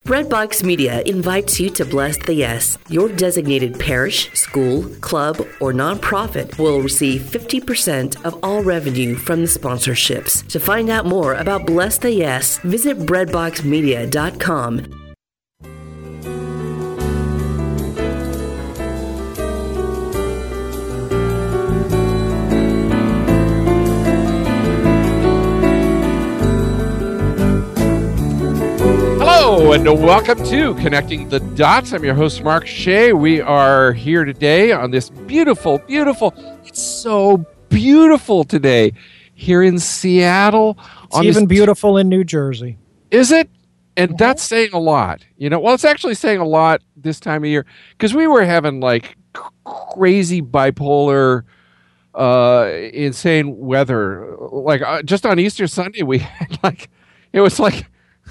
Redbox Media invites you to Bless the Yes. Your designated parish, school, club, or nonprofit will receive 50% of all revenue from the sponsorships. To find out more about Bless the Yes, visit breadboxmedia.com. Hello, and welcome to Connecting the Dots. I'm your host, Mark Shea. We are here today on this beautiful, it's so beautiful today here in Seattle. It's even beautiful in New Jersey. Is it? And that's saying a lot. Well, it's actually saying a lot this time of year because we were having like crazy bipolar, insane weather. Like just on Easter Sunday, we had it was like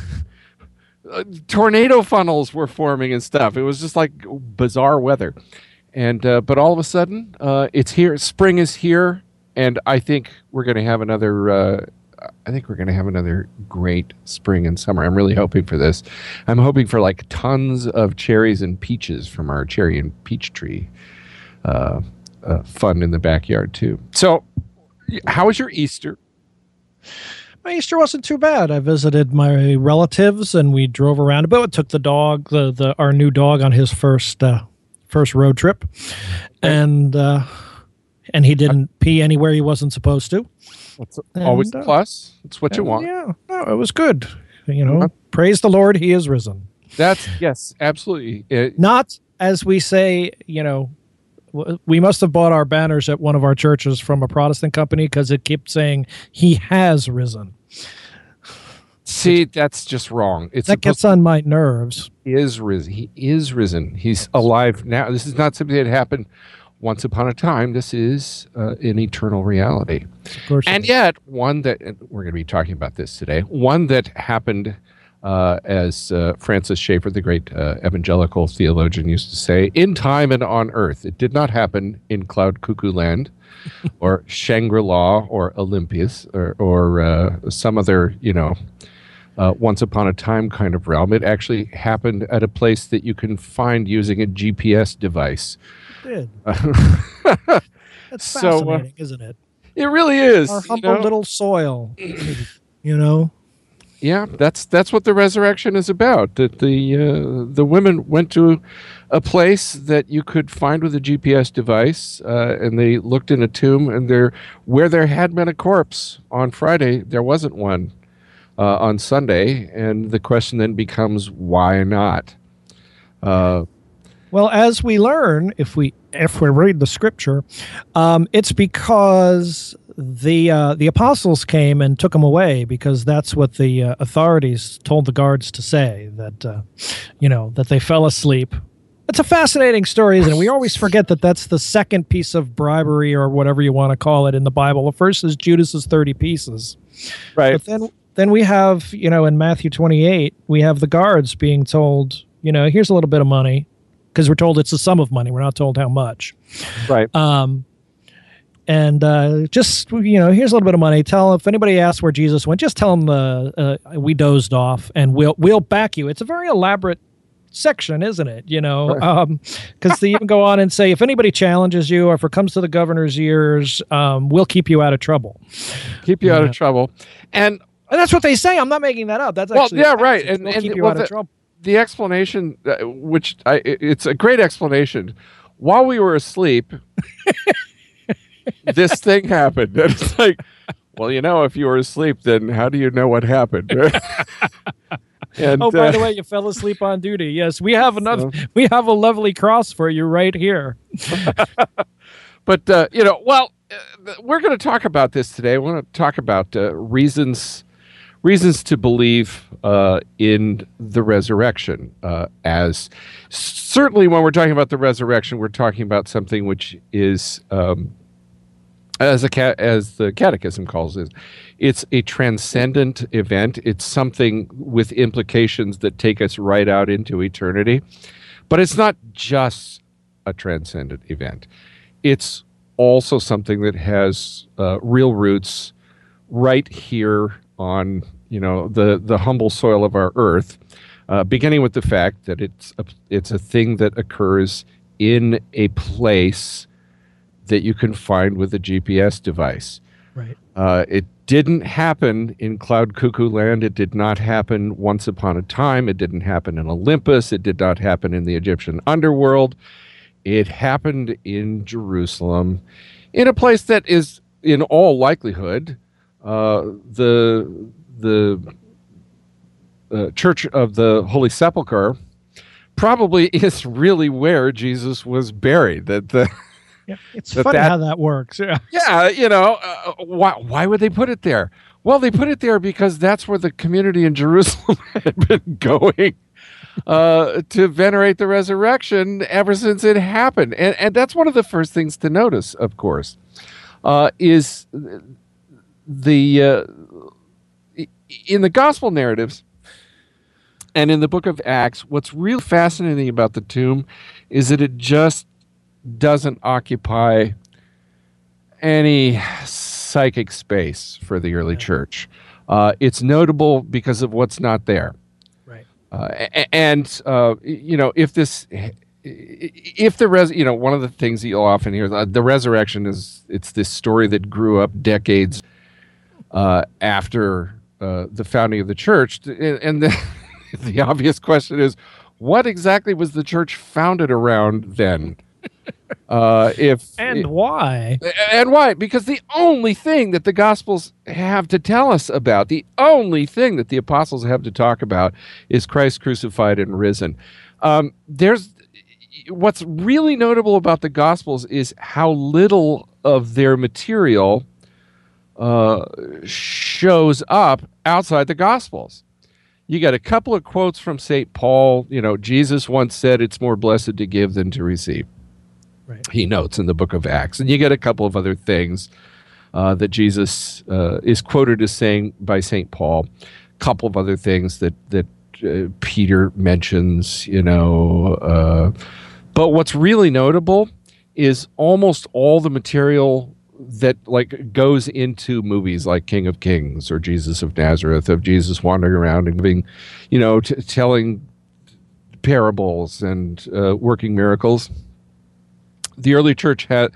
tornado funnels were forming and stuff. It was just like bizarre weather. And but all of a sudden, it's here. Spring is here, and I think we're going to have another. I think we're going to have another great spring and summer. I'm really hoping for this. I'm hoping for like tons of cherries and peaches from our cherry and peach tree. Fun in the backyard too. So, how was your Easter? My Easter wasn't too bad. I visited my relatives and we drove around a bit. It took the dog, our new dog, on his first road trip, and he didn't pee anywhere he wasn't supposed to. That's always a plus. It's what you want. Yeah, no, it was good. Praise the Lord, He is risen. Yes, absolutely. Not as we say, we must have bought our banners at one of our churches from a Protestant company because it kept saying He has risen. See, that's just wrong. That gets on my nerves. He is risen. He is risen. He's alive now. This is not something that happened once upon a time. This is an eternal reality. Of course. And yet, one that, and we're going to be talking about this today, one that happened as Francis Schaeffer, the great evangelical theologian, used to say, in time and on earth. It did not happen in Cloud Cuckoo Land or Shangri-La or Olympus or some other, once upon a time kind of realm. It actually happened at a place that you can find using a GPS device. It did. That's fascinating, isn't it? It really is. Our humble little soil, Yeah, that's what the resurrection is about. That the women went to a place that you could find with a GPS device, and they looked in a tomb, and where there had been a corpse on Friday, there wasn't one on Sunday, and the question then becomes, why not? Well, as we learn, if we read the scripture, it's because the apostles came and took him away, because that's what the authorities told the guards to say, that that they fell asleep. It's a fascinating story, isn't it? We always forget that that's the second piece of bribery, or whatever you want to call it, in the Bible. The first is Judas's 30 pieces. Right. But then we have, in Matthew 28, we have the guards being told, here's a little bit of money, because we're told it's a sum of money. We're not told how much. Right. Just, here's a little bit of money. If anybody asks where Jesus went, just tell them we dozed off, and we'll back you. It's a very elaborate section, isn't it? Because they even go on and say, if anybody challenges you, or if it comes to the governor's ears, we'll keep you out of trouble. Keep you out of trouble. And that's what they say. I'm not making that up. That's actually right. And keep you out of trouble. The explanation, it's a great explanation. While we were asleep, this thing happened. And it's like, well, if you were asleep, then how do you know what happened? And, by the way, you fell asleep on duty. Yes, we have we have a lovely cross for you right here. But we're going to talk about this today. I want to talk about reasons to believe in the resurrection. As certainly when we're talking about the resurrection, we're talking about something which is, as the Catechism calls it, it's a transcendent event. It's something with implications that take us right out into eternity. But it's not just a transcendent event. It's also something that has real roots right here on the humble soil of our earth. beginning with the fact that it's a thing that occurs in a place that you can find with a GPS device. Right. It didn't happen in Cloud Cuckoo Land. It did not happen once upon a time. It didn't happen in Olympus. It did not happen in the Egyptian underworld. It happened in Jerusalem, in a place that is, in all likelihood, the Church of the Holy Sepulchre probably is really where Jesus was buried. It's funny how that works. Yeah. Yeah, why would they put it there? Well, they put it there because that's where the community in Jerusalem had been going to venerate the resurrection ever since it happened. And that's one of the first things to notice, of course, is in the gospel narratives and in the book of Acts, what's really fascinating about the tomb is that it just doesn't occupy any psychic space for the early church. It's notable because of what's not there. Right. One of the things that you'll often hear, the resurrection it's this story that grew up decades after the founding of the church. And the obvious question is, what exactly was the church founded around then? Why? And why? Because the only thing that the Gospels have to tell us about, the only thing that the apostles have to talk about, is Christ crucified and risen. What's really notable about the Gospels is how little of their material shows up outside the Gospels. You got a couple of quotes from St. Paul. Jesus once said, "It's more blessed to give than to receive." Right. He notes in the book of Acts. And you get a couple of other things that Jesus is quoted as saying by St. Paul. A couple of other things that Peter mentions, But what's really notable is almost all the material that goes into movies like King of Kings or Jesus of Nazareth, of Jesus wandering around and giving, telling parables and working miracles. The early church has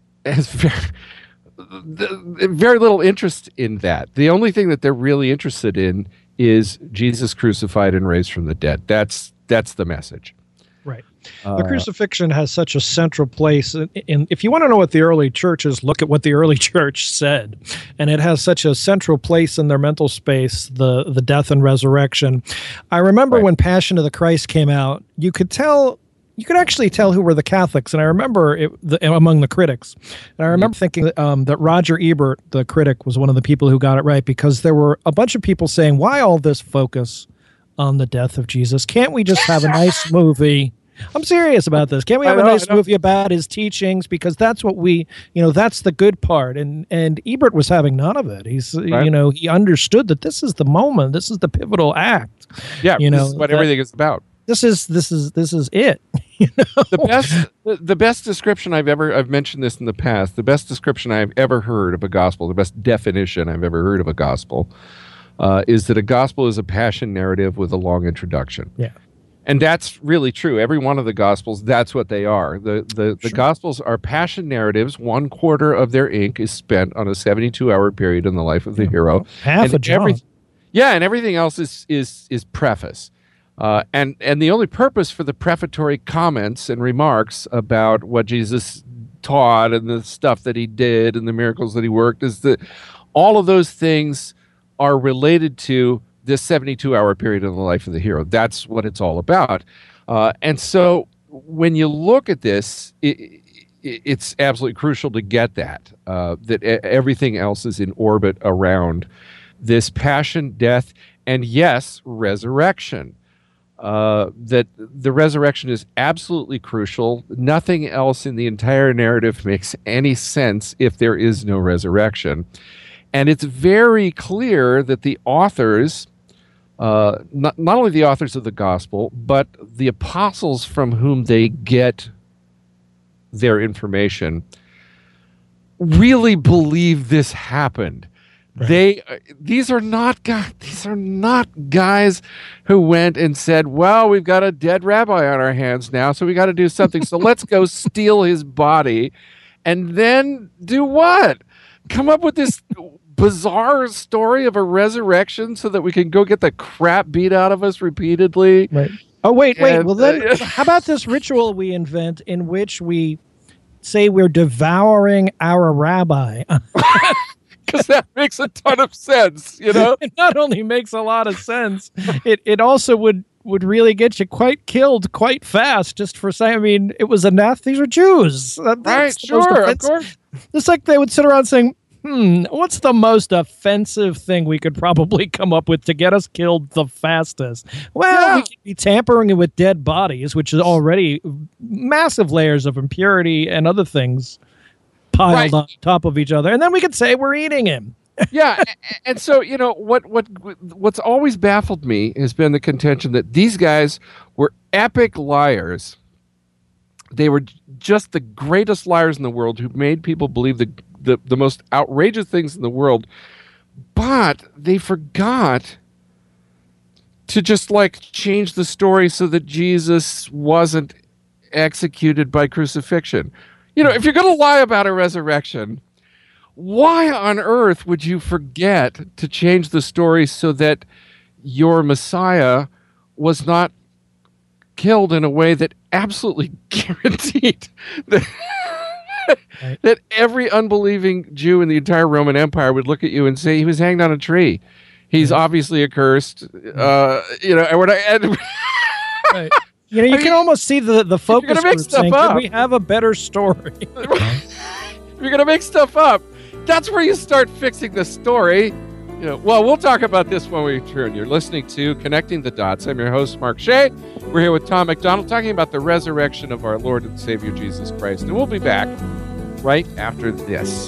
very little interest in that. The only thing that they're really interested in is Jesus crucified and raised from the dead. That's the message. Right. The crucifixion has such a central place. In if you want to know what the early church is, look at what the early church said. And it has such a central place in their mental space, the death and resurrection. I remember when Passion of the Christ came out, you could actually tell who were the Catholics. And I remember among the critics. And I remember thinking that Roger Ebert, the critic, was one of the people who got it right, because there were a bunch of people saying, why all this focus on the death of Jesus? Can't we just have a nice movie? I'm serious about this. Can't we have a nice movie about his teachings? Because that's what that's the good part. And Ebert was having none of it. He's, he understood that this is the moment. This is the pivotal act. Yeah, this is what everything is about. This is it. The best description I've mentioned this in the past. The best description I've ever heard of a gospel, the best definition I've ever heard of a gospel, is that a gospel is a passion narrative with a long introduction. Yeah. And that's really true. Every one of the Gospels, that's what they are. The Gospels are passion narratives. 1/4 of their ink is spent on a 72-hour period in the life of the hero. Half a John. And everything else is preface. And the only purpose for the prefatory comments and remarks about what Jesus taught and the stuff that he did and the miracles that he worked is that all of those things are related to this 72-hour period in the life of the hero. That's what it's all about. And so when you look at this, it's absolutely crucial to get that everything else is in orbit around this passion, death, and yes, resurrection. That the resurrection is absolutely crucial. Nothing else in the entire narrative makes any sense if there is no resurrection. And it's very clear that the authors, not only the authors of the gospel, but the apostles from whom they get their information, really believe this happened. These are not guys who went and said, well, we've got a dead rabbi on our hands now, so we got to do something. So let's go steal his body and then do what? Come up with this bizarre story of a resurrection so that we can go get the crap beat out of us repeatedly. Right. Oh, wait. Well, then how about this ritual we invent in which we say we're devouring our rabbi? Because that makes a ton of sense, you know? It not only makes a lot of sense, it also would really get you quite killed quite fast just for saying, I mean, it was these are Jews. Right, sure, of course. It's like they would sit around saying, what's the most offensive thing we could probably come up with to get us killed the fastest? Well, we could be tampering with dead bodies, which is already massive layers of impurity and other things piled on top of each other, and then we could say we're eating him. Yeah, and so, you know, what's always baffled me has been the contention that these guys were epic liars. They were just the greatest liars in the world who made people believe the most outrageous things in the world, but they forgot to just like change the story so that Jesus wasn't executed by crucifixion. You know, if you're going to lie about a resurrection, why on earth would you forget to change the story so that your Messiah was not killed in a way that absolutely guaranteed that every unbelieving Jew in the entire Roman Empire would look at you and say he was hanged on a tree? He's obviously accursed. You know, and we're not. Right. You know, you can almost see the focus group saying, "Can we have a better story?" If you're going to make stuff up, that's where you start fixing the story. You know, well, we'll talk about this when we return. You're listening to Connecting the Dots. I'm your host, Mark Shea. We're here with Tom McDonald talking about the resurrection of our Lord and Savior Jesus Christ. And we'll be back right after this.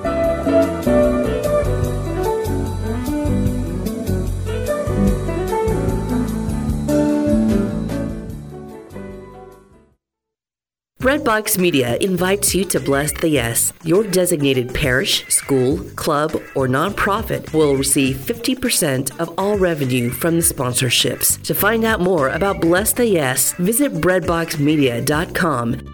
Breadbox Media invites you to Bless the Yes. Your designated parish, school, club, or nonprofit will receive 50% of all revenue from the sponsorships. To find out more about Bless the Yes, visit breadboxmedia.com.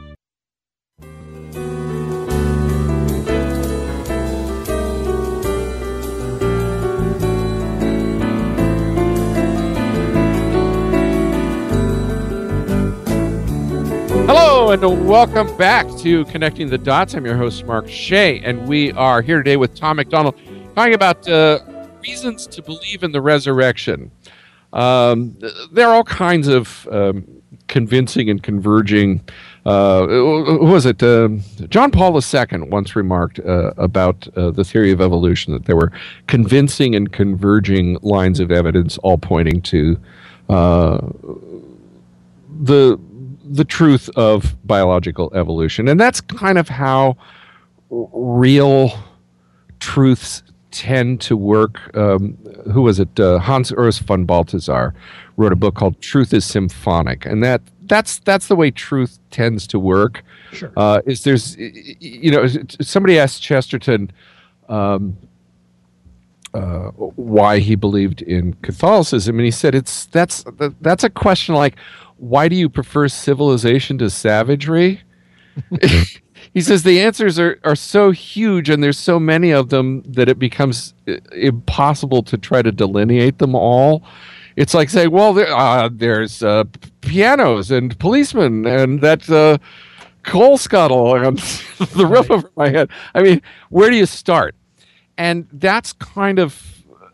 Hello and welcome back to Connecting the Dots. I'm your host, Mark Shea, and we are here today with Tom McDonald talking about reasons to believe in the resurrection. There are all kinds of convincing and converging. Who was it? John Paul II once remarked about the theory of evolution that there were convincing and converging lines of evidence all pointing to the truth of biological evolution. And that's kind of how real truths tend to work. Who was it? Hans Urs von Balthasar wrote a book called Truth is Symphonic. And that's the way truth tends to work. Sure. Is there's, you know, somebody asked Chesterton why he believed in Catholicism, and he said that's a question like, why do you prefer civilization to savagery? He says the answers are so huge and there's so many of them that it becomes impossible to try to delineate them all. It's like saying, well, there's pianos and policemen and that coal scuttle and the roof over my head. I mean, where do you start? And that's kind of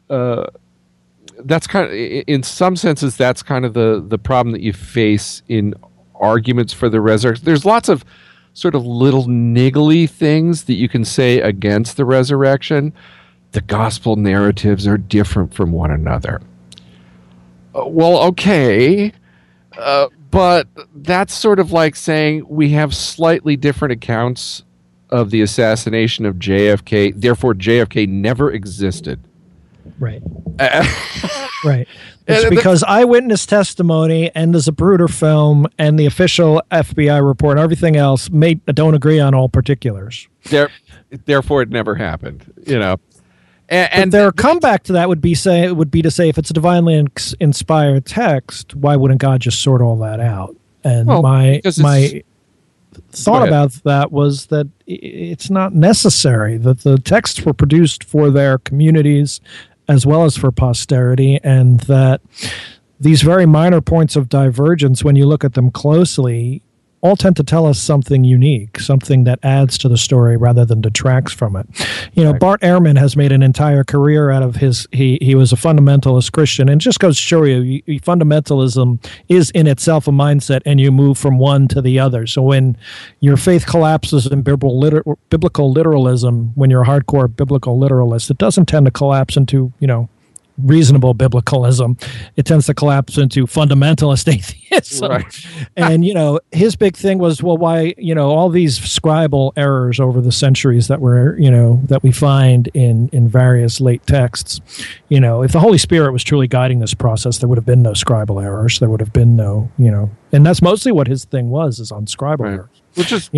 in some senses, that's kind of the problem that you face in arguments for the resurrection. There's lots of sort of little niggly things that you can say against the resurrection. The gospel narratives are different from one another. Well, okay, but that's sort of like saying we have slightly different accounts of the assassination of JFK, therefore JFK never existed. Right. Right. It's because eyewitness testimony and the Zapruder film and the official FBI report and everything else don't agree on all particulars. Therefore, it never happened, you know. And their comeback to that would be to say if it's a divinely inspired text, why wouldn't God just sort all that out? And my thought about that was that it's not necessary, that the texts were produced for their communities as well as for posterity, and that these very minor points of divergence, when you look at them closely, all tend to tell us something unique, something that adds to the story rather than detracts from it. Bart Ehrman has made an entire career out of he was a fundamentalist Christian, and it just goes to show you, fundamentalism is in itself a mindset, and you move from one to the other. So when your faith collapses in biblical literalism, when you're a hardcore biblical literalist, it doesn't tend to collapse into, reasonable biblicalism. It tends to collapse into fundamentalist atheism. Right. And, his big thing was, well, why, all these scribal errors over the centuries that we find in various late texts, if the Holy Spirit was truly guiding this process, there would have been no scribal errors. There would have been no, and that's mostly what his thing is on scribal errors. Which is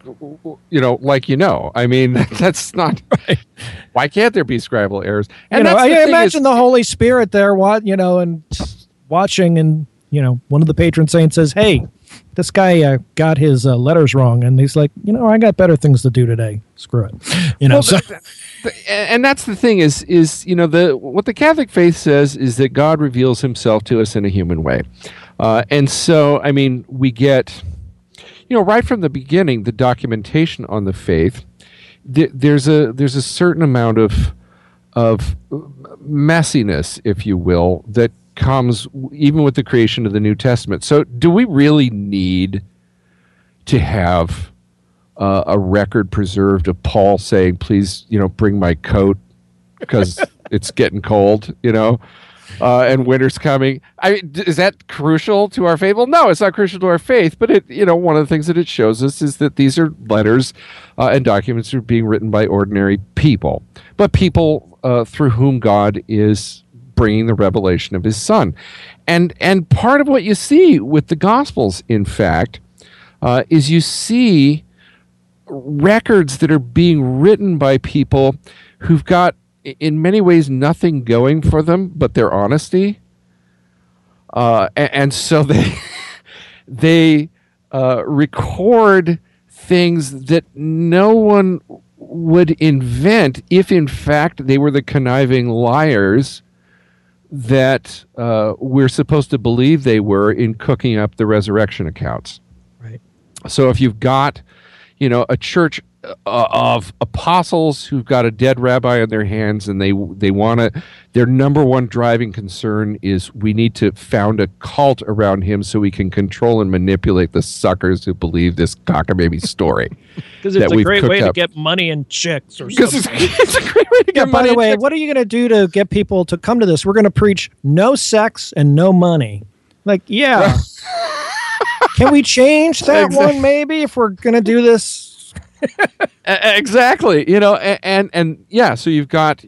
I mean, that's not right. Why can't there be scribal errors? And I imagine the Holy Spirit there, and watching, and one of the patron saints says, "Hey, this guy got his letters wrong," and he's like, "I got better things to do today. Screw it." And that's the thing is what the Catholic faith says is that God reveals Himself to us in a human way, and so I mean we get. Right from the beginning, the documentation on the faith, there's a certain amount of messiness, if you will, that comes even with the creation of the New Testament. So do we really need to have a record preserved of Paul saying, please, bring my coat because it's getting cold, and winter's coming? Is that crucial to our faith? Well, no, it's not crucial to our faith, but one of the things that it shows us is that these are letters and documents that are being written by ordinary people, but people through whom God is bringing the revelation of His Son. And part of what you see with the Gospels, in fact, is you see records that are being written by people who've got, in many ways, nothing going for them but their honesty, and so they record things that no one would invent if, in fact, they were the conniving liars that we're supposed to believe they were in cooking up the resurrection accounts. Right. So if you've got, a church of apostles who've got a dead rabbi in their hands, and they want to, their number one driving concern is we need to found a cult around him so we can control and manipulate the suckers who believe this cockamamie story. Because it's a great way to get money and chicks or something. It's a great way to get money. By the way, what are you going to do to get people to come to this? We're going to preach no sex and no money. Can we change that one maybe if we're going to do this? Exactly, and yeah, so you've got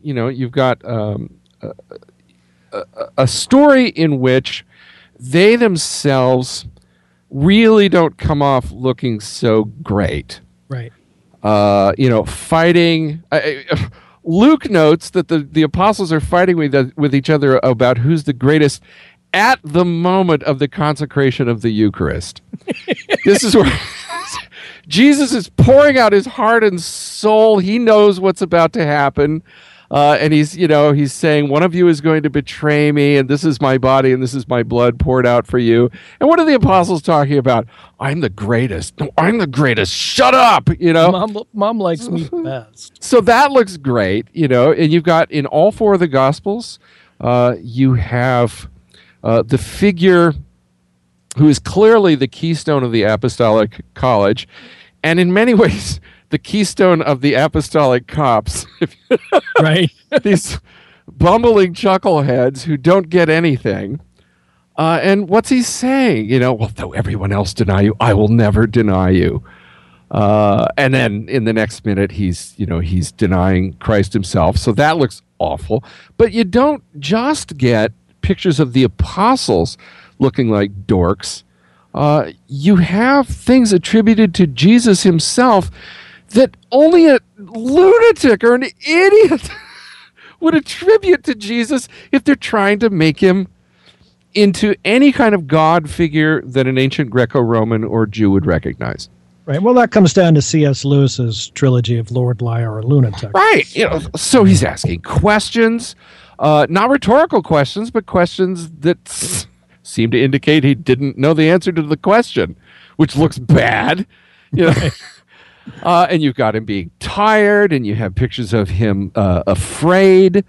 a story in which they themselves really don't come off looking so great, right? Fighting. Luke notes that the apostles are fighting with each other about who's the greatest at the moment of the consecration of the Eucharist. This is where Jesus is pouring out his heart and soul. He knows what's about to happen. And he's saying, one of you is going to betray me, and this is my body, and this is my blood poured out for you. And what are the apostles talking about? I'm the greatest. No, I'm the greatest. Shut up, Mom likes me best. So that looks great, and you've got in all four of the Gospels, you have the figure who is clearly the keystone of the Apostolic College, and in many ways the keystone of the Apostolic Cops. Right. These bumbling chuckleheads who don't get anything. And what's he saying? Well, though everyone else deny you, I will never deny you. And then in the next minute, he's denying Christ himself. So that looks awful. But you don't just get pictures of the apostles looking like dorks. You have things attributed to Jesus himself that only a lunatic or an idiot would attribute to Jesus if they're trying to make him into any kind of God figure that an ancient Greco-Roman or Jew would recognize. Right. Well, that comes down to C.S. Lewis's trilogy of Lord, Liar, or Lunatic. Right. So he's asking questions, not rhetorical questions, but questions that seem to indicate he didn't know the answer to the question, which looks bad. And you've got him being tired, and you have pictures of him afraid,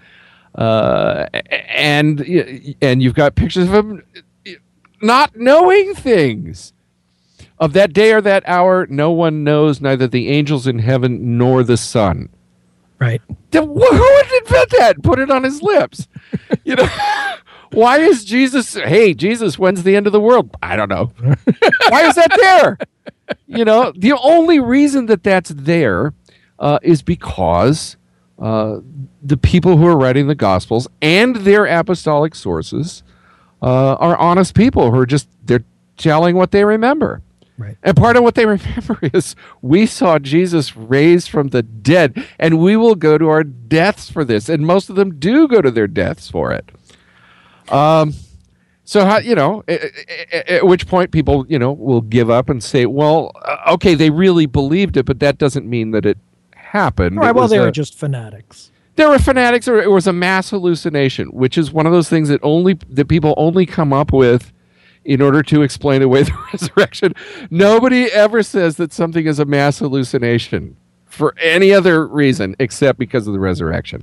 and you've got pictures of him not knowing things. Of that day or that hour, no one knows, neither the angels in heaven nor the Son. Right. Who would invent that and put it on his lips? Why is Jesus, hey, Jesus, when's the end of the world? I don't know. Why is that there? The only reason that that's there is because the people who are writing the Gospels and their apostolic sources are honest people who are they're telling what they remember. Right. And part of what they remember is we saw Jesus raised from the dead, and we will go to our deaths for this. And most of them do go to their deaths for it. So how, at which point people, will give up and say, well, okay, they really believed it, but that doesn't mean that it happened. Right. Well, they were just fanatics. They were fanatics, or it was a mass hallucination, which is one of those things that people only come up with in order to explain away the resurrection. Nobody ever says that something is a mass hallucination for any other reason except because of the resurrection.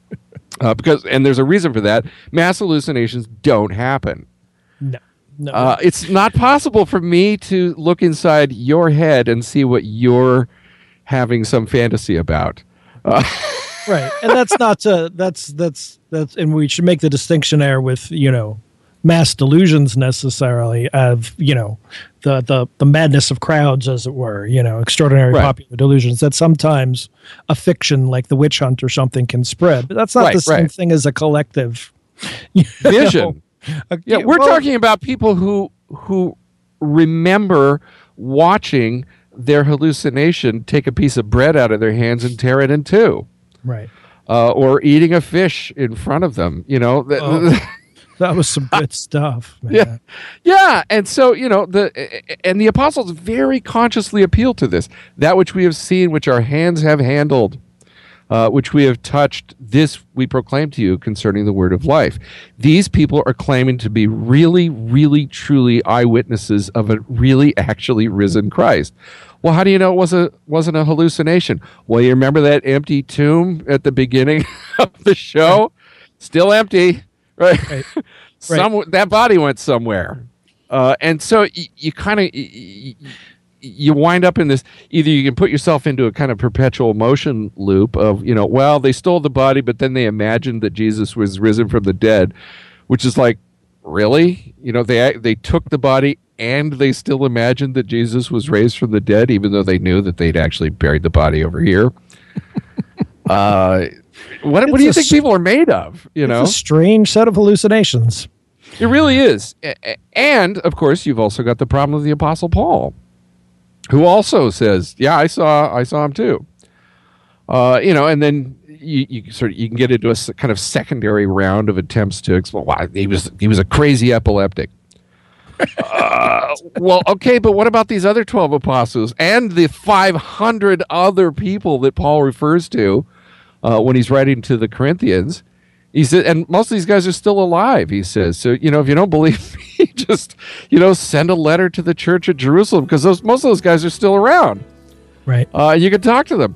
And there's a reason for that. Mass hallucinations don't happen. No. It's not possible for me to look inside your head and see what you're having some fantasy about. Right. And that's and we should make the distinction there with, mass delusions necessarily of, the madness of crowds, as it were, extraordinary popular delusions that sometimes a fiction like The Witch Hunt or something can spread. But that's not the same thing as a collective vision. We're talking about people who remember watching their hallucination take a piece of bread out of their hands and tear it in two. Right. Or eating a fish in front of them, That was some good stuff, man. Yeah. And so, the apostles very consciously appeal to this. That which we have seen, which our hands have handled, which we have touched, this we proclaim to you concerning the word of life. These people are claiming to be really, really, truly eyewitnesses of a really, actually risen Christ. Well, how do you know it wasn't a hallucination? Well, you remember that empty tomb at the beginning of the show? Right. Still empty. Right. That body went somewhere. And so you kind of, you wind up in this, either you can put yourself into a kind of perpetual motion loop of, well, they stole the body, but then they imagined that Jesus was risen from the dead, which is like, really? They took the body and they still imagined that Jesus was raised from the dead, even though they knew that they'd actually buried the body over here. What do you think people are made of? It's a strange set of hallucinations. It really is. And, of course, you've also got the problem of the Apostle Paul, who also says, yeah, I saw him too. And then you can get into a kind of secondary round of attempts to explain why he was a crazy epileptic. Well, okay, but what about these other 12 apostles and the 500 other people that Paul refers to when he's writing to the Corinthians? He said, and most of these guys are still alive, he says. So, if you don't believe me, just, send a letter to the church at Jerusalem, because most of those guys are still around. Right. You can talk to them.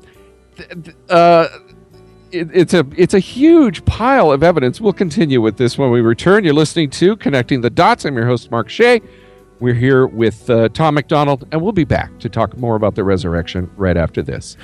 It's a huge pile of evidence. We'll continue with this when we return. You're listening to Connecting the Dots. I'm your host, Mark Shea. We're here with Tom McDonald, and we'll be back to talk more about the resurrection right after this.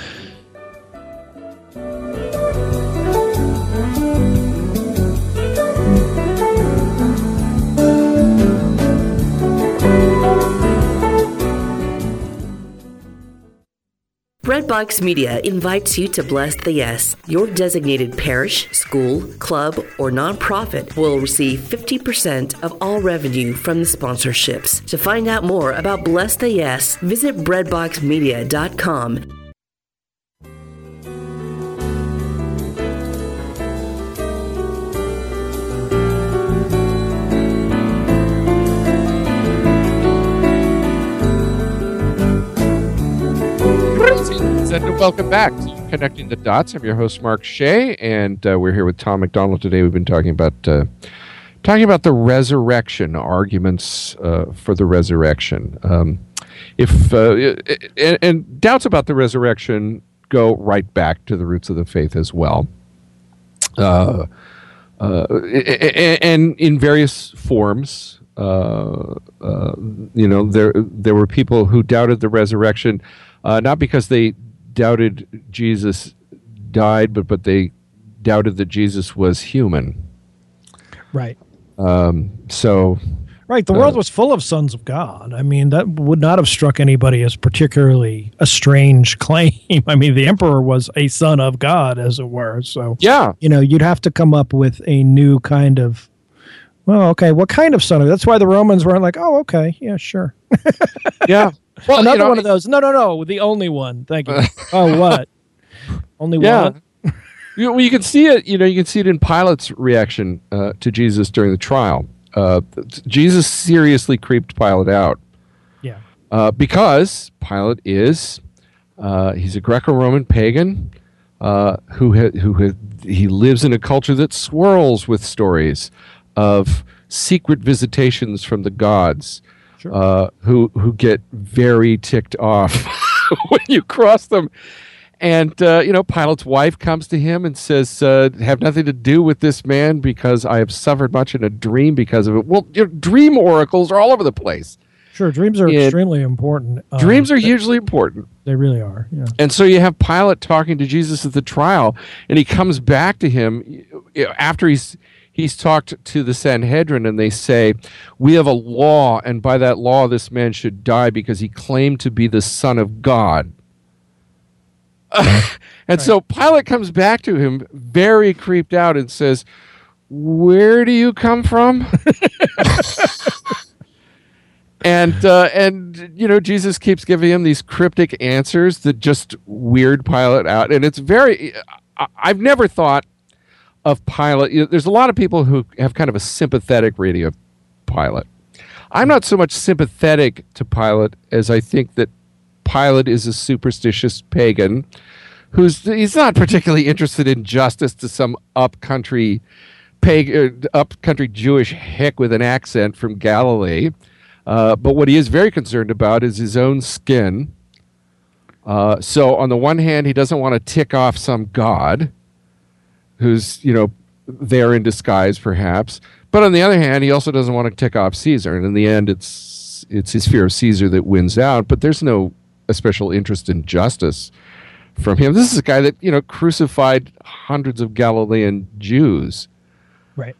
Breadbox Media invites you to Bless the Yes. Your designated parish, school, club, or nonprofit will receive 50% of all revenue from the sponsorships. To find out more about Bless the Yes, visit breadboxmedia.com. And welcome back to Connecting the Dots. I'm your host, Mark Shea, and we're here with Tom McDonald today. We've been talking about the resurrection, arguments for the resurrection. And doubts about the resurrection go right back to the roots of the faith as well. And in various forms, there were people who doubted the resurrection, not because they doubted Jesus died, but they doubted that Jesus was human. Right. Right. The world was full of sons of God. I mean, that would not have struck anybody as particularly a strange claim. I mean, the emperor was a son of God, as it were. So, yeah, you'd have to come up with a new kind of, well, okay, what kind of son of? That's why the Romans weren't like, oh, okay, yeah, sure. Yeah. Well, another one of those. No, the only one. Thank you. Oh, what? Only one? Well, you can see it. You can see it in Pilate's reaction to Jesus during the trial. Jesus seriously creeped Pilate out. Yeah. Because Pilate is he's a Greco-Roman pagan he lives in a culture that swirls with stories of secret visitations from the gods. Sure. Who get very ticked off when you cross them. And, Pilate's wife comes to him and says, have nothing to do with this man because I have suffered much in a dream because of it. Well, dream oracles are all over the place. Sure, dreams are extremely important. Dreams are hugely important. They really are, yeah. And so you have Pilate talking to Jesus at the trial, and he comes back to him after he's talked to the Sanhedrin, and they say, we have a law, and by that law this man should die because he claimed to be the Son of God. And so Pilate comes back to him very creeped out and says, where do you come from? And Jesus keeps giving him these cryptic answers that just weird Pilate out. And it's I've never thought of Pilate. There's a lot of people who have kind of a sympathetic reading of Pilate. I'm not so much sympathetic to Pilate as I think that Pilate is a superstitious pagan he's not particularly interested in justice to some upcountry Jewish hick with an accent from Galilee. But what he is very concerned about is his own skin. So on the one hand, he doesn't want to tick off some god who's, there in disguise perhaps. But on the other hand, he also doesn't want to tick off Caesar. And in the end, it's his fear of Caesar that wins out. But there's no special interest in justice from him. This is a guy that, crucified hundreds of Galilean Jews. Right.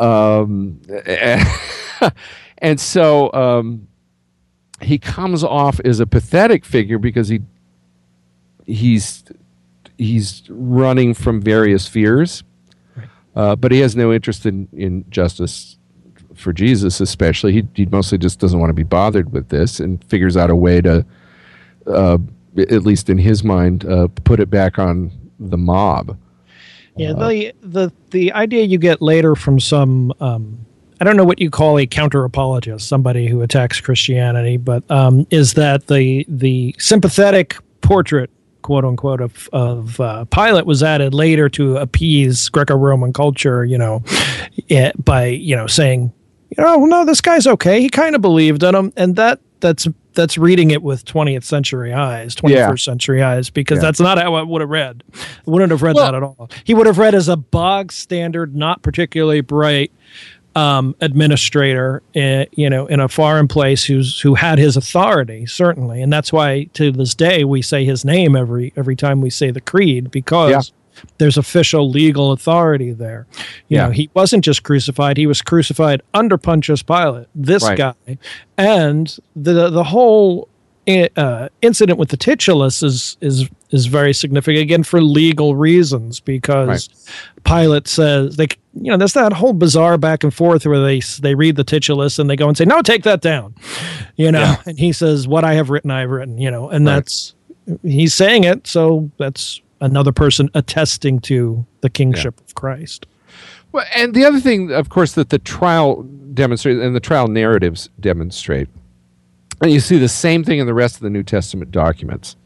And so he comes off as a pathetic figure because he's running from various fears, right. But he has no interest in justice for Jesus, especially. He mostly just doesn't want to be bothered with this and figures out a way to, at least in his mind, put it back on the mob. Yeah, the idea you get later from some, I don't know what you call a counter-apologist, somebody who attacks Christianity, but is that the sympathetic portrait, quote unquote, of Pilate was added later to appease Greco-Roman culture, by saying, no, this guy's okay. He kind of believed in him, and that's reading it with 20th century eyes, 21st century eyes, because that's not how I would have read. I wouldn't have read that at all. He would have read as a bog standard, not particularly bright administrator, in a foreign place who had his authority, certainly. And that's why to this day we say his name every time we say the creed, because there's official legal authority there. You know, he wasn't just crucified, he was crucified under Pontius Pilate, this guy. And the whole incident with the titulus is very significant, again, for legal reasons, because Pilate says, there's that whole bizarre back and forth where they read the titulus and they go and say, no, take that down, and he says, what I have written, and that's, he's saying it, so that's another person attesting to the kingship of Christ. Well, and the other thing, of course, that the trial demonstrates, and the trial narratives demonstrate, and you see the same thing in the rest of the New Testament documents,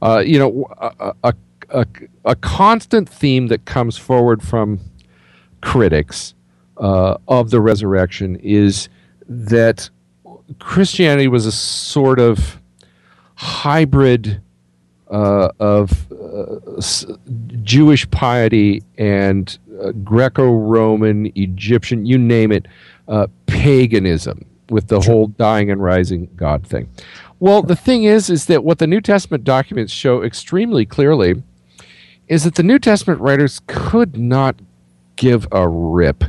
A constant theme that comes forward from critics of the resurrection is that Christianity was a sort of hybrid of Jewish piety and Greco-Roman, Egyptian, you name it, paganism with the whole dying and rising God thing. Well, the thing is that what the New Testament documents show extremely clearly is that the New Testament writers could not give a rip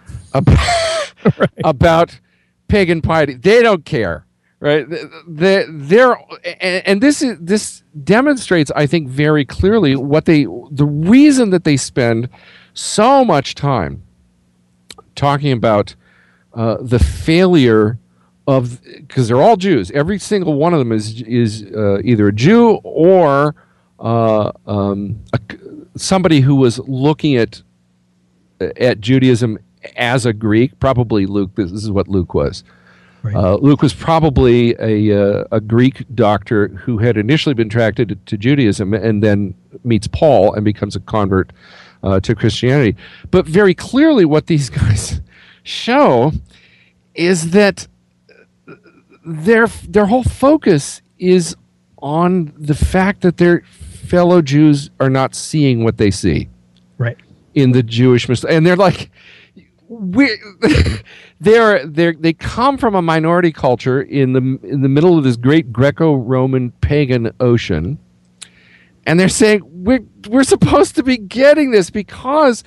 about pagan piety. They don't care. Right, this demonstrates, I think, very clearly the reason that they spend so much time talking about the failure of, because they're all Jews. Every single one of them is either a Jew or somebody who was looking at Judaism as a Greek. Probably Luke. This is what Luke was. Right. Luke was probably a Greek doctor who had initially been attracted to Judaism and then meets Paul and becomes a convert to Christianity. But very clearly what these guys show is that their whole focus is on the fact that their fellow Jews are not seeing what they see. Right. In the Jewish Messiah. And they're like, they come from a minority culture in the middle of this great Greco-Roman pagan ocean, and they're saying we're supposed to be getting this because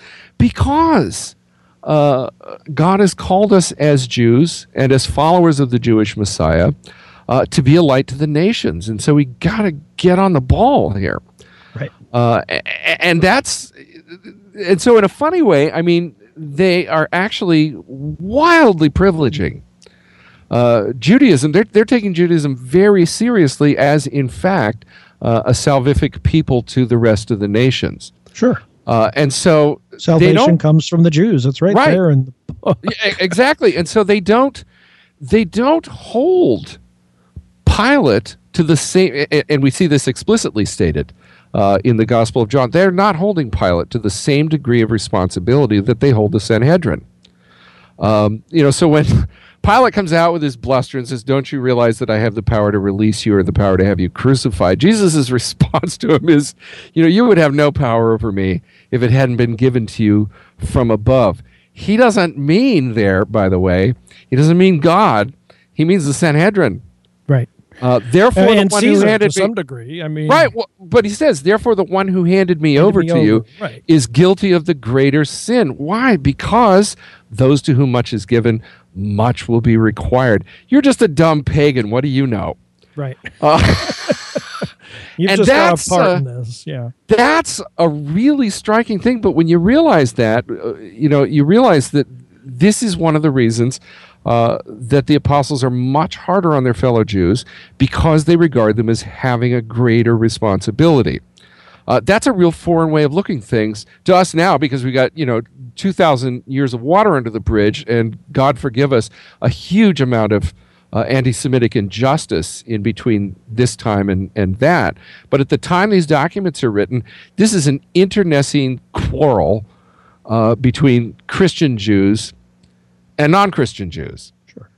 God has called us as Jews and as followers of the Jewish Messiah to be a light to the nations, and so we got to get on the ball here, right? And so in a funny way, I mean, they are actually wildly privileging Judaism. They're taking Judaism very seriously as, in fact, a salvific people to the rest of the nations. Sure. And so salvation comes from the Jews. It's right there in the book. Exactly. And so they don't hold Pilate to the same, and we see this explicitly stated in the Gospel of John. They're not holding Pilate to the same degree of responsibility that they hold the Sanhedrin. So when Pilate comes out with his bluster and says, "Don't you realize that I have the power to release you or the power to have you crucified?" Jesus' response to him is, you would have no power over me if it hadn't been given to you from above. He doesn't mean there, by the way, he doesn't mean God. He means the Sanhedrin. Right. Therefore, the one Caesar, who handed to some degree, I mean, right. Well, but he says, therefore, the one who handed me over to you is guilty of the greater sin. Why? Because those to whom much is given, much will be required. You're just a dumb pagan. What do you know? Right. You've just got a part in this. Yeah. That's a really striking thing. But when you realize that, you realize that this is one of the reasons that the apostles are much harder on their fellow Jews, because they regard them as having a greater responsibility. That's a real foreign way of looking things to us now, because we got 2,000 years of water under the bridge, and God forgive us, a huge amount of anti-Semitic injustice in between this time and that. But at the time these documents are written, this is an internecine quarrel between Christian Jews and non-Christian Jews. Sure.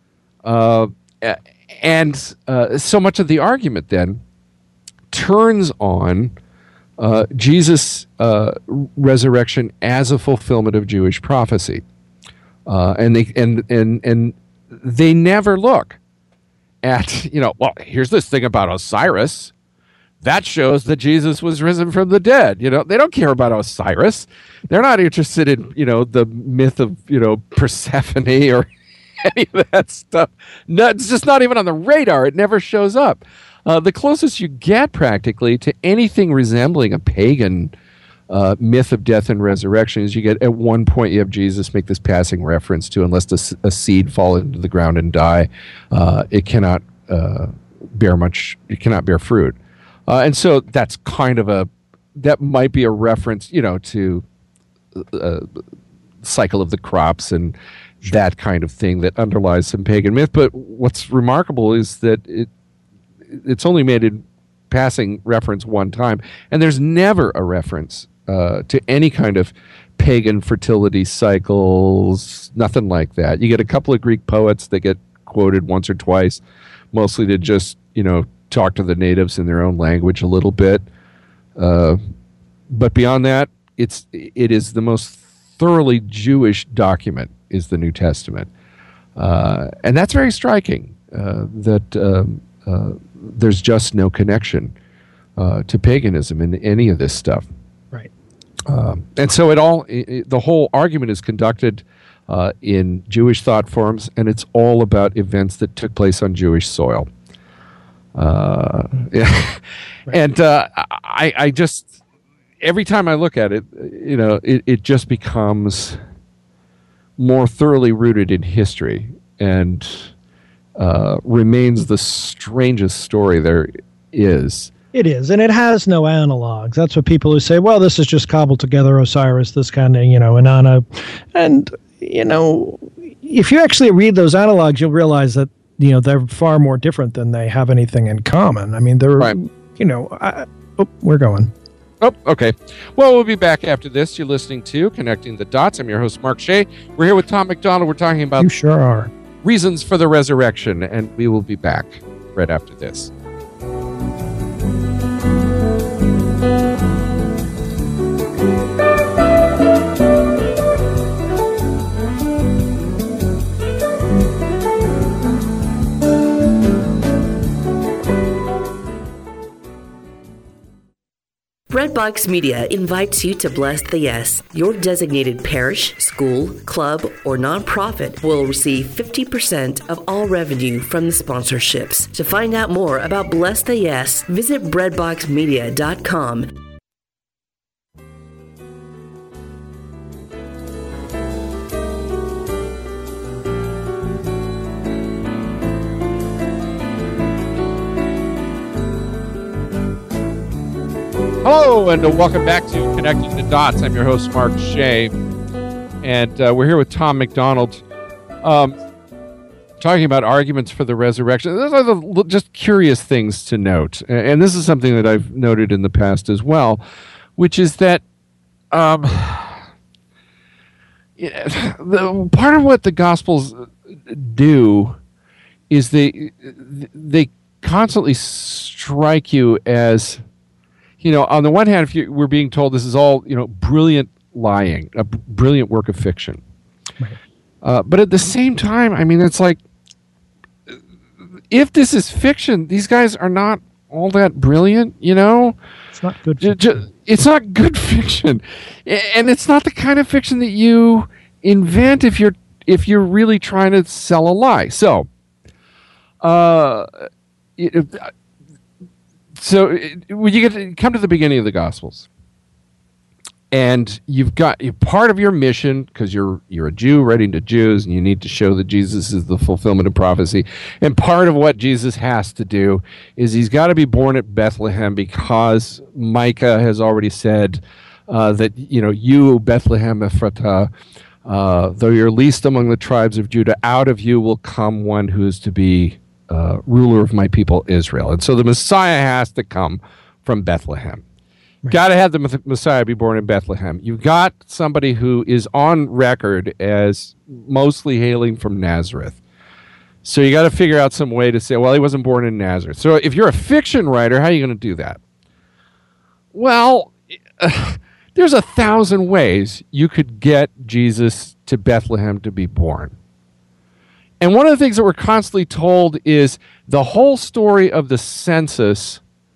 And so much of the argument then turns on Jesus' resurrection as a fulfillment of Jewish prophecy, and they never look at well, here's this thing about Osiris that shows that Jesus was risen from the dead. They don't care about Osiris. They're not interested in, the myth of, Persephone or any of that stuff. No, it's just not even on the radar. It never shows up. The closest you get practically to anything resembling a pagan myth of death and resurrection is you get, at one point, you have Jesus make this passing reference to, unless a seed fall into the ground and die, it cannot bear much, it cannot bear fruit. And so that's kind of that might be a reference, to cycle of the crops and that kind of thing that underlies some pagan myth. But what's remarkable is that it's only made in passing reference one time, and there's never a reference to any kind of pagan fertility cycles, nothing like that. You get a couple of Greek poets that get quoted once or twice, mostly to just, talk to the natives in their own language a little bit. But beyond that, it is the most thoroughly Jewish document is the New Testament. And that's very striking, that there's just no connection to paganism in any of this stuff. Right. And so the whole argument is conducted in Jewish thought forms, and it's all about events that took place on Jewish soil. Yeah. Right. And I just, every time I look at it, it just becomes more thoroughly rooted in history and remains the strangest story there is. It is, and it has no analogs. That's what people who say, well, this is just cobbled together Osiris, this kind of, Inanna. And, if you actually read those analogs, you'll realize that, they're far more different than they have anything in common. I mean, they're, right. We're going. Oh, okay. Well, we'll be back after this. You're listening to Connecting the Dots. I'm your host, Mark Shea. We're here with Tom McDonald. We're talking about You sure are. Reasons for the Resurrection, and we will be back right after this. Breadbox Media invites you to Bless the Yes. Your designated parish, school, club, or nonprofit will receive 50% of all revenue from the sponsorships. To find out more about Bless the Yes, visit breadboxmedia.com. Hello, and welcome back to Connecting the Dots. I'm your host, Mark Shea, and we're here with Tom McDonald, talking about arguments for the resurrection. Those are just curious things to note, and this is something that I've noted in the past as well, which is that the part of what the Gospels do is they constantly strike you as, on the one hand, if we're being told this is all, brilliant lying, a brilliant work of fiction. Right. But at the same time, I mean, it's like, if this is fiction, these guys are not all that brilliant, It's not good fiction. It's not good fiction. And it's not the kind of fiction that you invent if you're really trying to sell a lie. So, So when you come to the beginning of the Gospels, and you've got part of your mission, because you're a Jew writing to Jews, and you need to show that Jesus is the fulfillment of prophecy. And part of what Jesus has to do is he's got to be born at Bethlehem, because Micah has already said that you, Bethlehem Ephratah, though you're least among the tribes of Judah, out of you will come one who is to be ruler of my people Israel. And so the Messiah has to come from Bethlehem. Right. Got to have the Messiah be born in Bethlehem. You've got somebody who is on record as mostly hailing from Nazareth. So you got to figure out some way to say, well, he wasn't born in Nazareth. So if you're a fiction writer, how are you going to do that? Well, there's 1,000 ways you could get Jesus to Bethlehem to be born. And one of the things that we're constantly told is the whole story of the census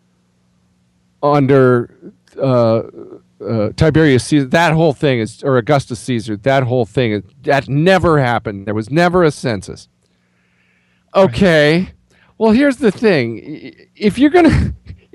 under Tiberius Caesar, that whole thing is, or Augustus Caesar, that whole thing, that never happened. There was never a census. Okay, right. Well, here's the thing: if you're gonna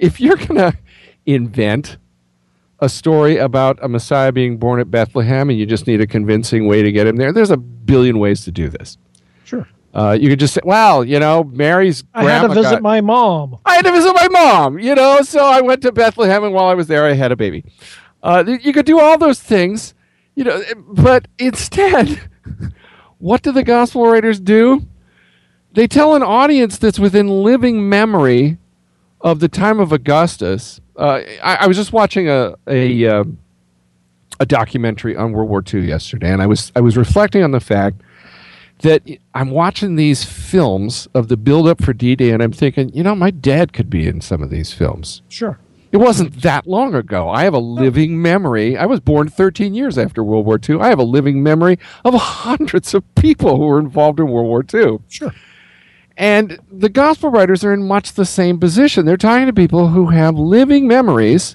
invent a story about a Messiah being born at Bethlehem, and you just need a convincing way to get him there, there's a billion ways to do this. Sure. You could just say, well, Mary's grandma I had to visit my mom. So I went to Bethlehem, and while I was there, I had a baby. You could do all those things, but instead, what do the gospel writers do? They tell an audience that's within living memory of the time of Augustus, I was just watching a documentary on World War II yesterday, and I was reflecting on the fact that I'm watching these films of the build-up for D-Day, and I'm thinking, my dad could be in some of these films. Sure. It wasn't that long ago. I have a living memory. I was born 13 years after World War II. I have a living memory of hundreds of people who were involved in World War II. Sure. And the gospel writers are in much the same position. They're talking to people who have living memories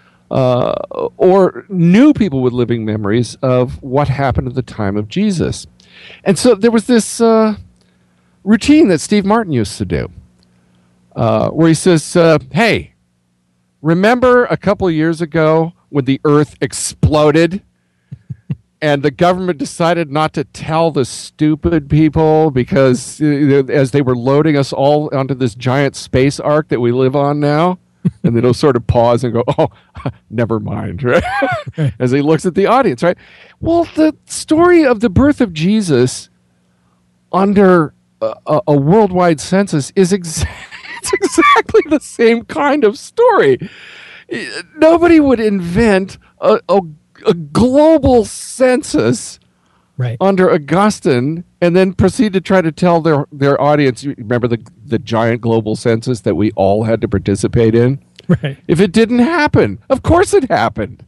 or knew people with living memories of what happened at the time of Jesus. And so there was this routine that Steve Martin used to do where he says, hey, remember a couple of years ago when the earth exploded and the government decided not to tell the stupid people because as they were loading us all onto this giant space ark that we live on now? And then he'll sort of pause and go, oh, never mind, right? As he looks at the audience, right? Well, the story of the birth of Jesus under a worldwide census is it's exactly the same kind of story. Nobody would invent a global census under Augustine and then proceed to try to tell their audience, remember the giant global census that we all had to participate in? Right. If it didn't happen, of course it happened.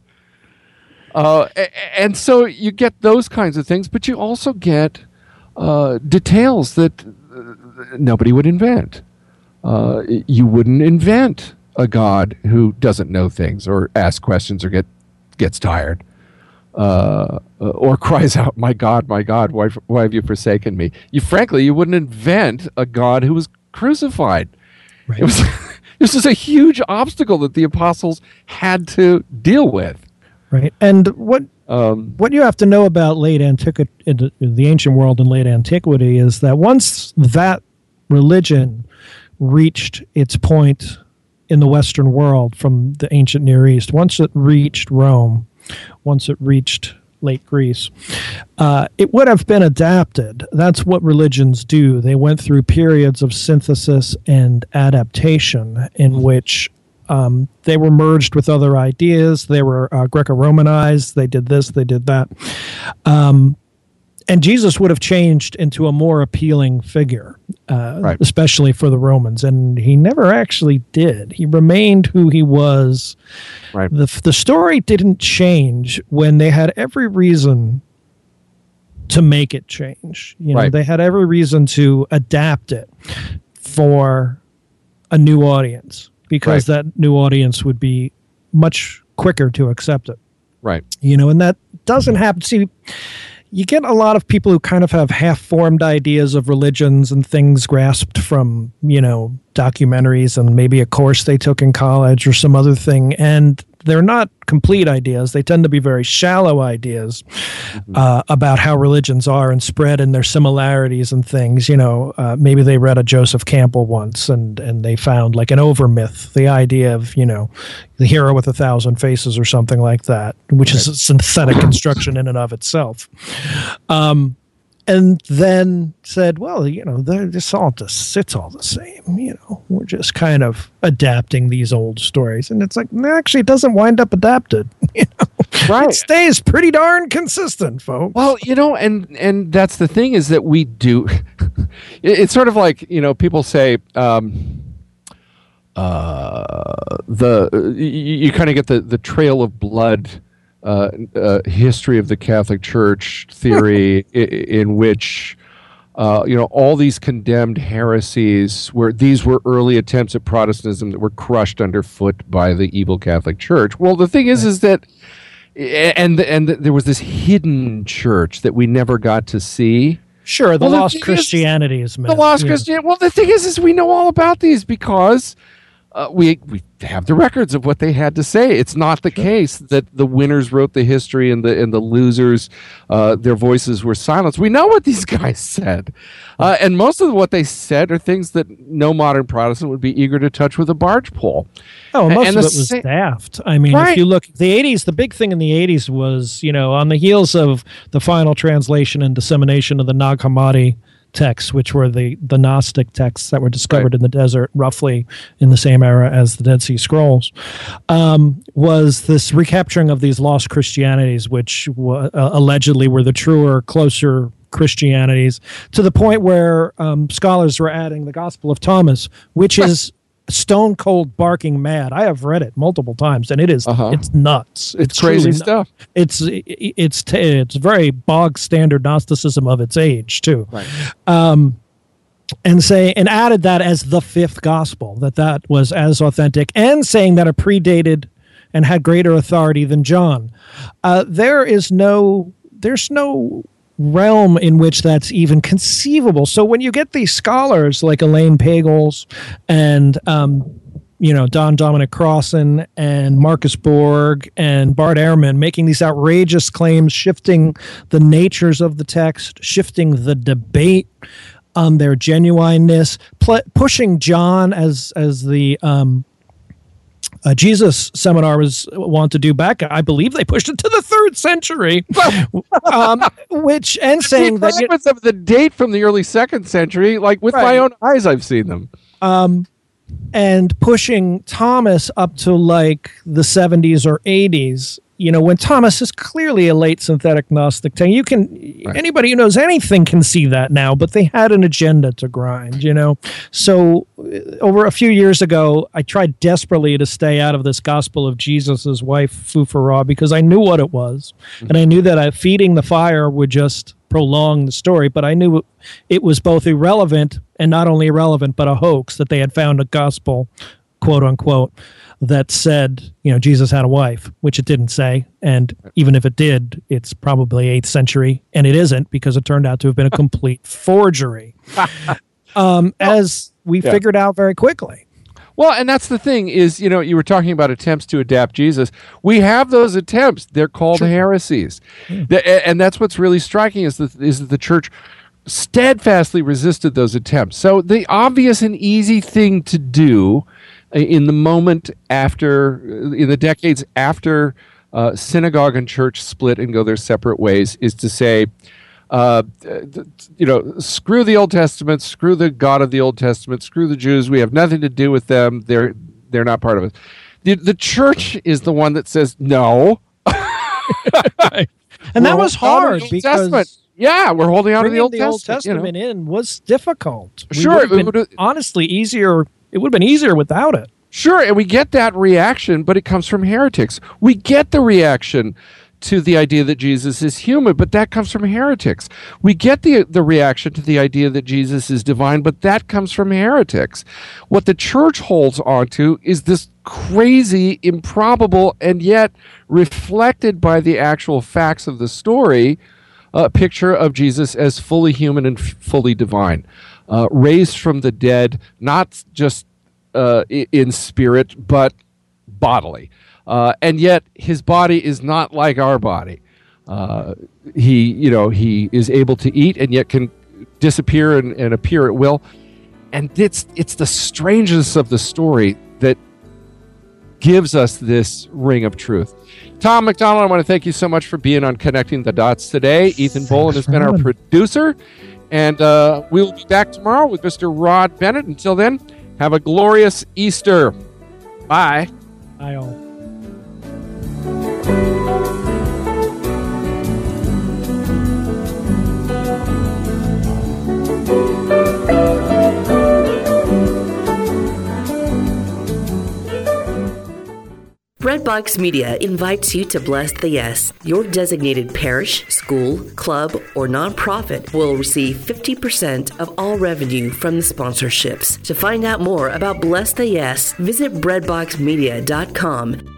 And so you get those kinds of things, but you also get details that nobody would invent. You wouldn't invent a God who doesn't know things or asks questions or gets tired. Or cries out, my God, why have you forsaken me? Frankly, you wouldn't invent a God who was crucified. Right. This is a huge obstacle that the apostles had to deal with. Right. And what you have to know about late antiquity, the ancient world in late antiquity, is that once that religion reached its point in the Western world from the ancient Near East, once it reached Rome, once it reached late Greece, it would have been adapted. That's what religions do. They went through periods of synthesis and adaptation in which they were merged with other ideas. They were Greco-Romanized. They did this, they did that. And Jesus would have changed into a more appealing figure, especially for the Romans. And he never actually did. He remained who he was. Right. The story didn't change when they had every reason to make it change. They had every reason to adapt it for a new audience because that new audience would be much quicker to accept it. Right. And that doesn't happen. See, you get a lot of people who kind of have half-formed ideas of religions and things grasped from, documentaries and maybe a course they took in college or some other thing. And they're not complete ideas. They tend to be very shallow ideas about how religions are and spread and their similarities and things. Maybe they read a Joseph Campbell once and they found like an overmyth, the idea of, the hero with 1,000 faces or something like that, which is a synthetic construction in and of itself. And then said, well, it's all the same. We're just kind of adapting these old stories. And it's like, actually, it doesn't wind up adapted. Right. It stays pretty darn consistent, folks. Well, and that's the thing is that we do. It's sort of like, people say, you kind of get the trail of blood history of the Catholic Church theory in which all these condemned heresies these were early attempts at Protestantism that were crushed underfoot by the evil Catholic Church. Well, the thing is that and there was this hidden church that we never got to see. Sure, the lost Christianity is the lost Christianity. Well, the thing is we know all about these because we have the records of what they had to say. It's not the case that the winners wrote the history and the losers, their voices were silenced. We know what these guys said. And most of what they said are things that no modern Protestant would be eager to touch with a barge pole. Oh, most of it was daft. I mean, if you look at the 80s, the big thing in the 80s was, on the heels of the final translation and dissemination of the Nag Hammadi texts, which were the Gnostic texts that were discovered in the desert, roughly in the same era as the Dead Sea Scrolls, was this recapturing of these lost Christianities, which allegedly were the truer, closer Christianities, to the point where scholars were adding the Gospel of Thomas, which is stone cold barking mad. I have read it multiple times, and it is it's nuts. It's crazy stuff. It's very bog standard Gnosticism of its age too. Right. And added that as the fifth gospel, that was as authentic, and saying that it predated and had greater authority than John. There's no realm in which that's even conceivable. So when you get these scholars like Elaine Pagels and Don Dominic Crossan and Marcus Borg and Bart Ehrman making these outrageous claims, shifting the natures of the text, shifting the debate on their genuineness, pushing John as the Jesus seminar was wanted to do back. I believe they pushed it to the 3rd century, saying that of the date from the early 2nd century, like with my own eyes, I've seen them. And pushing Thomas up to like the 70s or 80s. When Thomas is clearly a late synthetic Gnostic, anybody who knows anything can see that now, but they had an agenda to grind, So over a few years ago, I tried desperately to stay out of this Gospel of Jesus' wife, Fufara, because I knew what it was. And I knew that feeding the fire would just prolong the story, but I knew it was both irrelevant and not only irrelevant, but a hoax that they had found a gospel, quote unquote, that said, Jesus had a wife, which it didn't say. And even if it did, it's probably 8th century. And it isn't, because it turned out to have been a complete forgery, as we figured out very quickly. Well, and that's the thing is, you were talking about attempts to adapt Jesus. We have those attempts. They're called heresies. And that's what's really striking is that the church steadfastly resisted those attempts. So the obvious and easy thing to do in the decades after synagogue and church split and go their separate ways is to say, screw the Old Testament, screw the God of the Old Testament, screw the Jews. We have nothing to do with them. They're not part of it. The church is the one that says no. And that was hard because we're holding on to the Old Testament in was difficult. Sure, honestly easier. It would have been easier without it. Sure, and we get that reaction, but it comes from heretics. We get the reaction to the idea that Jesus is human, but that comes from heretics. We get the reaction to the idea that Jesus is divine, but that comes from heretics. What the church holds onto is this crazy, improbable, and yet reflected by the actual facts of the story, picture of Jesus as fully human and fully divine. Raised from the dead, not just in spirit, but bodily. And yet his body is not like our body. He is able to eat and yet can disappear and appear at will. And it's the strangeness of the story that gives us this ring of truth. Tom McDonald, I want to thank you so much for being on Connecting the Dots today. Ethan Boland has been our producer. And we'll be back tomorrow with Mr. Rod Bennett. Until then, have a glorious Easter. Bye. Bye, all. Breadbox Media invites you to Bless the Yes. Your designated parish, school, club, or nonprofit will receive 50% of all revenue from the sponsorships. To find out more about Bless the Yes, visit breadboxmedia.com